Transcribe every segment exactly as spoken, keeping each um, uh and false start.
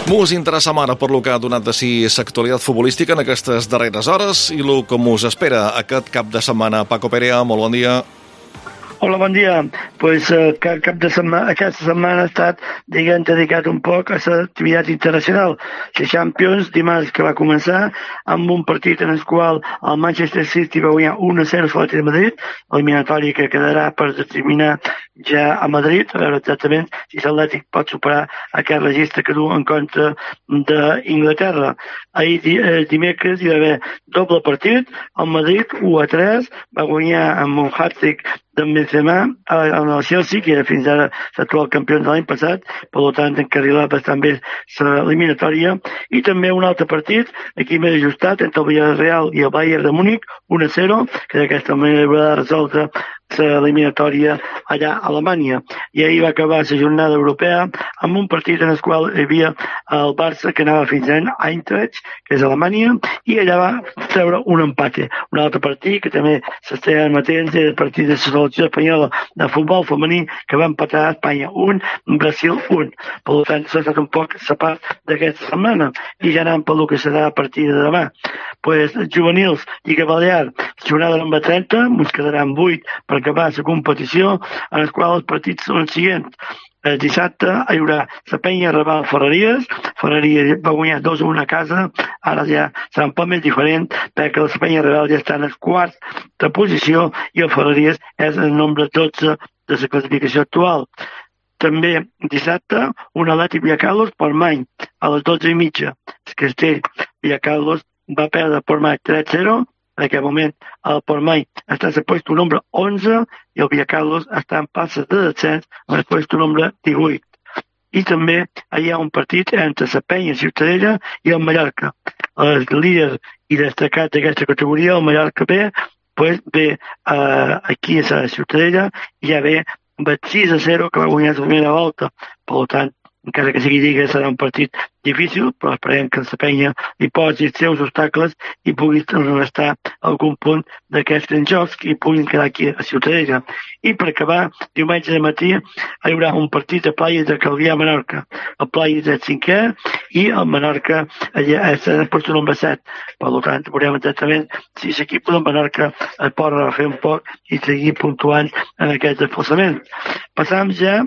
Mos interessam ara per lo que ha donat de si l'actualitat futbolística en aquestes darreres hores i lo que mos espera aquest cap de setmana. Paco Perea, molt bon dia. Hola, bon dia. Pues, uh, cap, cap de setmana, aquesta setmana ha estat, diguem, dedicat un poc a l'activitat internacional. La Champions, dimarts, que va començar, amb un partit en el qual el Manchester City va guanyar u a zero sobre el Madrid, eliminatori que quedarà per determinar ja a Madrid, a veure exactament si l'Atlètic pot superar aquest registre que du en contra d'Inglaterra. Ahir, eh, dimecres, hi va haver doble partit, el Madrid u a tres, va guanyar amb un hat-trick d'en Benzema en el Chelsea, que era fins ara l'actual campió de l'any passat, per tant encarrilat bastant bé l'eliminatòria, i també un altre partit, aquí més ajustat, entre el Villarreal i el Bayern de Múnich, u a zero, que d'aquesta manera va resoldre l'eliminatòria allà a Alemanya. I ahir va acabar la jornada europea amb un partit en el qual hi havia el Barça que anava fins a Eintracht, que és Alemanya, i allà va treure un empate. Un altre partit que també s'estan matents és el partit de la selecció espanyola de futbol femení que va empatar a Espanya un, Brasil un. Per tant, s'ha estat un poc la part d'aquesta setmana. I ja anant pel que serà a partir de demà. Pues, juvenils, Lliga Balear, jornada número trenta, ens quedaran vuit per acabar la competició, en el qual els partits són els següents. El dissabte hi haurà la Penya Raval Ferreries. Ferreries va guanyar dos a un a casa, ara ja serà un poc més diferent perquè la Penya Raval ja està en el quart de posició i el Ferreries és el nombre dotze de la classificació actual. També dissabte un Atlètic Villacarlos Portmany a les dotze i mitja. El Castell Villacarlos va perdre Portmany tres a zero. En aquest moment el Portmany està en el puesto número onze i el Villacarlos està en passes de descens en el puesto número divuit. I també hi ha un partit entre la Penya Ciutadella i el Mallorca. El líder i destacat d'aquesta categoria, el Mallorca B, pues ve uh, aquí a la Ciutadella i ja ve sis a zero que va guanyar la primera volta. Per tant, encara que sigui lliga, serà un partit difícil, però esperem que la Penya li posi els seus obstacles i pugui restar algun punt d'aquests en jocs i puguin quedar aquí a Ciutadella. I per acabar, diumenge de matí hi haurà un partit a Playa de Calvià a Menorca. El Playa és el cinquè i el Menorca és el puesto número set. Per tant, veurem exactament si l'equip de Menorca es pot refer un poc i seguir puntuant en aquest desplaçament. Passam ja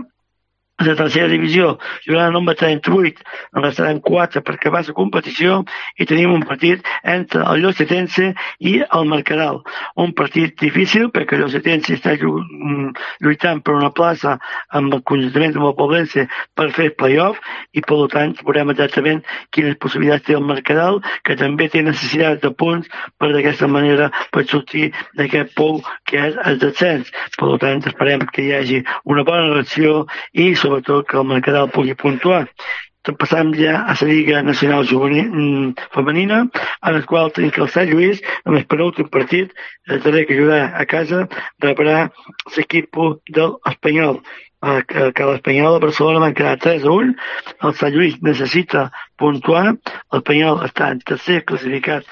a la tercera divisió, jornada número trenta-vuit, en restaran quatre per acabar la competició i tenim un partit entre el Llosetense i el Mercadal. Un partit difícil perquè el Llosetense està lluitant per una plaça amb el conjuntament amb el Poblense per fer play-off i per tant veurem exactament quines possibilitats té el Mercadal, que també té necessitat de punts per d'aquesta manera per sortir d'aquest pou que és el descens. Per tant, esperem que hi hagi una bona reacció i sobretot que el Mercadal pugui puntuar. Passam ja a la Lliga Nacional Juvenil Femenina, en la qual tenim que el Sant Lluís, amb el penúltim partit, el darrer que jugarà a casa, rebrà l'equip de l'Espanyol. Que l'Espanyol a Barcelona van quedar tres a un, el Sant Lluís necessita puntuar, l'Espanyol està en tercer classificat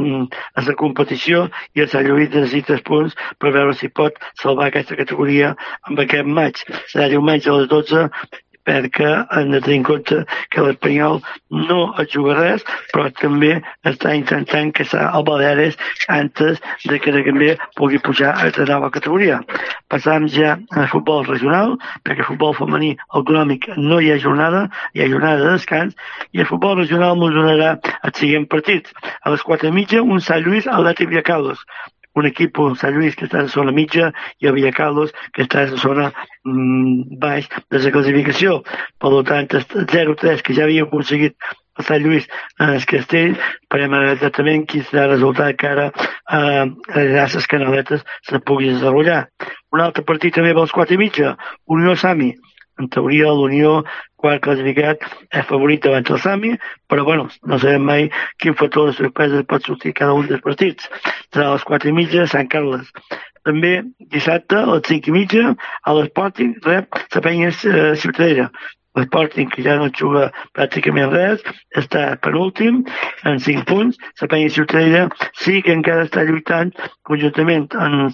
a la competició i el Sant Lluís necessita els punts per veure si pot salvar aquesta categoria amb aquest maig. Serà diumenge a les dotze perquè hem de tenir en compte que l'Espanyol no es juga res, però també està intentant que el Baleares antes de que també pugui pujar a la nova categoria. Passam ja al futbol regional, perquè el futbol femení autonòmic no hi ha jornada, hi ha jornada de descans, i el futbol regional ens donarà els següents partits. A les quatre i mitja, un Sant Lluís Atlètic Villacarlos. Un equip, un Sant Lluís, que està en la zona mitja, i el Villacarlos, que està en la zona mm, baix de la classificació. Per tant, el zero a tres, que ja havia aconseguit el Sant Lluís en el Castell, esperem exactament quin serà el resultat que ara eh, les canaletes se pugui desenvolupar. Un altre partit també a les quatre i mitja, Unió Sami. En teoria, l'Unió, quart classificat, és favorit davant el Sami, però bueno, no sabem mai quin factor de sorpresa pot sortir cada un dels partits. Serà a les quatre i mitja, Sant Carles. També dissabte, a les cinc i mitja, a l'Sporting rep la Penya Ciutadella. l'Sporting, que ja no juga pràcticament res, està penúltim, en cinc punts. La Penya Ciutadella sí que encara està lluitant conjuntament en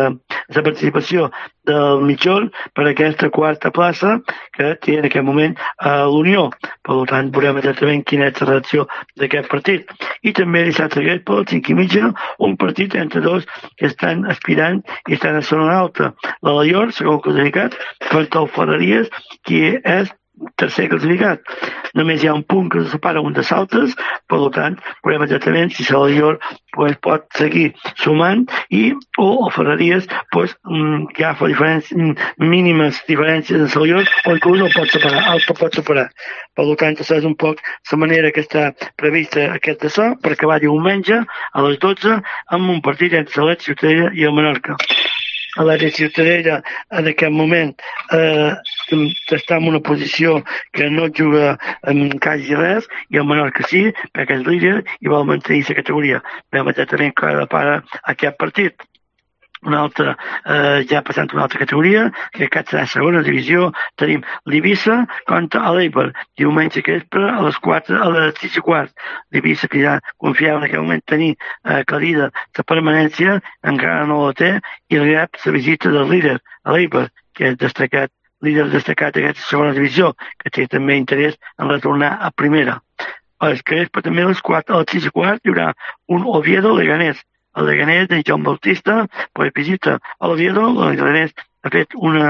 la participació del Mitjol per aquesta quarta plaça que té en aquest moment a l'Unió. Per tant, veurem exactament quina és la reacció d'aquest partit. I també dissabte aquest per les cinc i mitja, un partit entre dos que estan aspirant i estan a zona alta. L'Alaior, segon classificat, contra el Ferreries, qui és tercer classificat. Només hi ha un punt que se separa un de saltes, per tant, veurem exactament si l'Alaior pues, pot seguir sumant i o el Ferreries pues, agafa diferències, mínimes diferències en l'Alaior o inclús el pot separar, el pot superar. Per tant, això és un poc la manera que està prevista aquest de so per acabar diumenge a les dotze amb un partit entre l'Atlètic Ciutadella i el Menorca. L'Atlètic Ciutadella en aquest moment eh, està en una posició que no juga en quasi res i el Menorca sí, perquè és líder i vol mantenir la categoria. Veiem exactament que para aquest partit. Una altra, eh, ja passant a una altra categoria, que aquesta serà la segona divisió, tenim l'Eivissa contra l'Eibar, diumenge que vespre a les quatre, a les sis i quart. L'Eivissa, que ja confiava en aquell moment tenir eh, calida la permanència, encara no la té, i rep la visita del líder, a l'Eibar, que és destacat, líder destacat d'aquesta segona divisió, que té també interès en retornar a primera. A les que vespre també a les quatre, a les sis i quart hi haurà un Oviedo-Leganés. El Leganés de Joan Bautista pues, visita a l'Oviedo. El Leganés ha fet una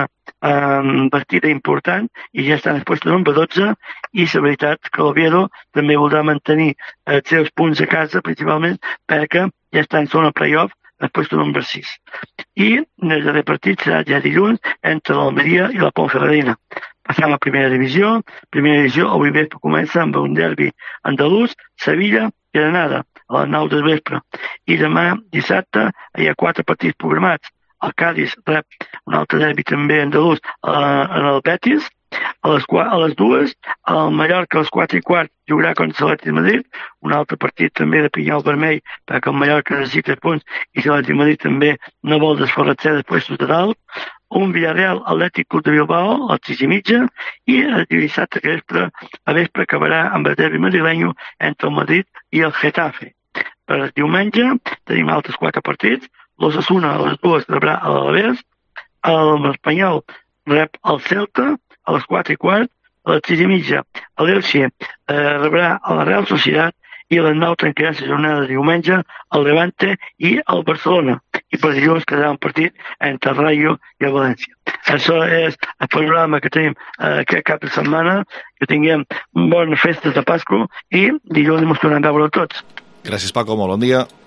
um, partida important i ja està en el lloc número dotze i la veritat que l'Oviedo també voldrà mantenir els seus punts a casa principalment perquè ja està en zona playoff en el lloc número sis. I el darrer partit serà ja dilluns entre l'Almeria i la Ponferradina. Passam a primera divisió. Primera divisió avui vespre comença amb un derbi andalús, Sevilla i Granada, a les nou del vespre. I demà, dissabte, hi ha quatre partits programats. El Cádiz rep un altre derbi també andalús en el Betis. A les, a les dues, el Mallorca a les quatre i quart jugarà contra l'Atlètic de Madrid, un altre partit també de pinyol vermell perquè el Mallorca necessita punts i l'Atlètic de Madrid també no vol desferrar-se després de dalt. Un Villarreal Atlètic Club de Bilbao a les sis i mitja i el dissabte que vespre, a vespre acabarà amb el derbi madrileny entre el Madrid i el Getafe. Per el diumenge tenim altres quatre partits. L'Osasuna a les dues rebrà a l'Alavés, l'Espanyol rep el Celta a les quatre i quart, a les sis i mitja l'Elche eh, rebrà a la Real Societat i a les nou tancarà la jornada de diumenge el Levante i el Barcelona. I per dilluns quedarà un partit entre el Rayo i el València. Això és el panorama que tenim eh, aquest cap de setmana, que tinguem bones festes de Pasqua i dilluns ens tornem a veure tots. Gràcies, Paco, molt bon dia.